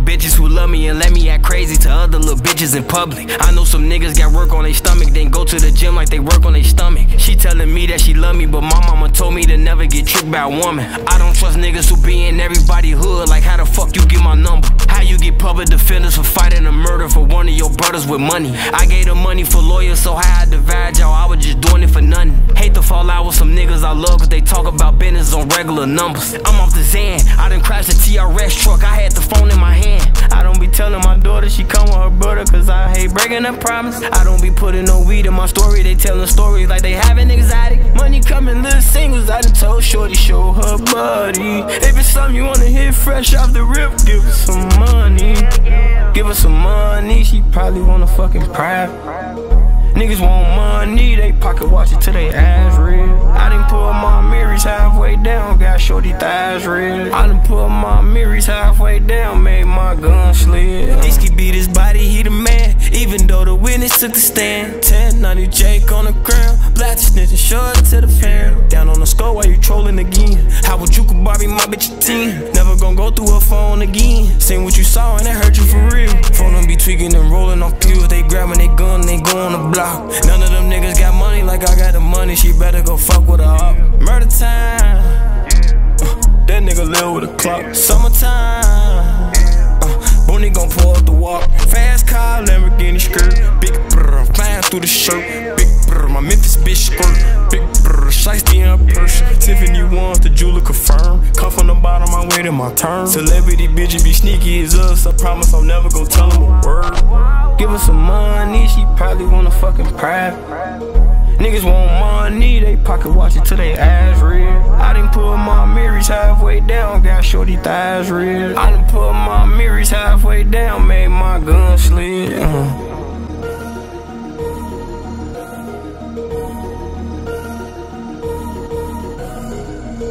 bitches who love me and let me act crazy to other little bitches in public. I know some niggas got work on their stomach, then go to the gym like they work on their stomach. She telling me that she love me, but my mama told me to never get tricked by a woman. I don't trust niggas who be in everybody's hood, like how the fuck you get my number? How you get public defenders for fighting a murder for one of your brothers with money? I gave them money for lawyers, so how I divide y'all, I was just doing it for nothing. Hate to fall out with some niggas I love, cause they talk about business on regular numbers. I'm off the Zan, I done crashed a TRS truck, I had the phone in my hand. I don't be telling my daughter she come with her brother, cause I hate breaking a promise. I don't be putting no weed in my story, they telling stories like they having exotic. Money coming, little singles, I done told shorty show her body. If it's something you wanna hit fresh off the rip, give us some money. Give her some money, she probably wanna fucking private. Niggas want money, they pocket watch it till they ass red. I done pull my mirrors halfway down, got shorty thighs red. I done pull my mirrors halfway down, made my gun slid. Disky beat his body, he the man, even though the witness took the stand. 1090 Jake on the ground, black snitch and short to the fan. Down on the skull while you trolling again. How would you could Barbie my bitch a 10? Never gonna go through her phone again. Seen what you saw and it hurt you for real. Phone them be tweaking and rolling on pills, they grabbing they gun, they go on the block. None of them niggas got money like I got the money, she better go fuck with her up. Murder time, that nigga live with a clock. Summertime, Booney gon' pull up the walk. Fast car, Lamborghini skirt. Big brr, flying through the shirt. Big brr, my Memphis bitch skirt. Big brr, shiesty in her purse. Tiffany ones, the jeweler confirm. Come from the bottom, I'm waiting my turn. Celebrity bitches be sneaky as us, I promise I'll never go tell them a word. Give her some money, she probably wanna fucking private. Niggas want money, they pocket watch it till they ass red. I done pull my mirrors halfway down, got shorty thighs red. I done pull my mirrors halfway down, made my gun slid.